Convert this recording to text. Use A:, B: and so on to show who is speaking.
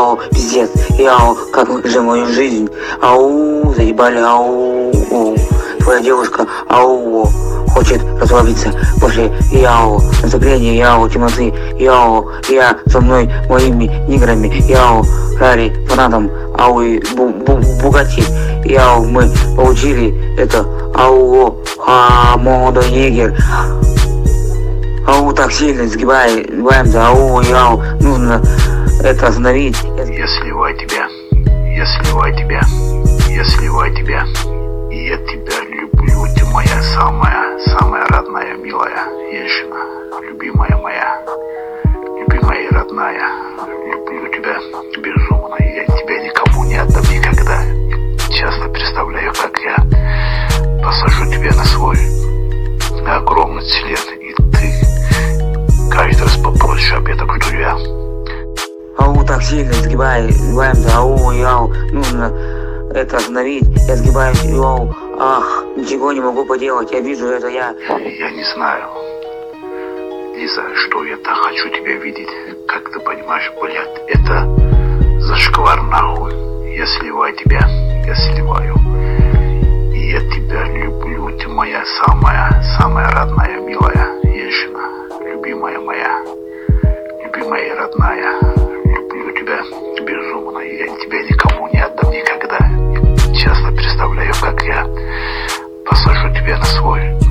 A: яу, пиздец, яу, как же мою жизнь, ау, заебали, ау, твоя девушка, ау, хочет расслабиться после яу, наступления яу, темноты, яу, я со мной, моими ниграми, яу, Рари, фанатом, ау и Бугатти, яу, мы получили это, ау, молодой нигер, ау, так сильно сгибаемся, ау, яу, нужно это остановить.
B: Я сливаю тебя, я сливаю тебя, я сливаю тебя, и я тебя люблю, ты моя самая родная, милая женщина, любимая моя, любимая и родная, люблю тебя безумно, и я тебя никому не отдам никогда. Часто представляю, как я посажу тебя на свой огромный след, и ты каждый раз попросишь об этом, что я.
A: Ау, так сильно сгибаемся, ау, яу, нужно это остановить, я сгибаюсь, яу, ах, ничего не могу поделать, я вижу это, я
B: не знаю, Лиза, что это, хочу тебя видеть, как ты понимаешь, блядь, это зашквар нахуй, я сливаю тебя, я сливаю, и я тебя люблю, ты моя самая родная, милая женщина, любимая моя, любимая и родная, люблю тебя безумно, и я тебя никому не отдам никогда. Часто представляю, как я посажу тебя на свой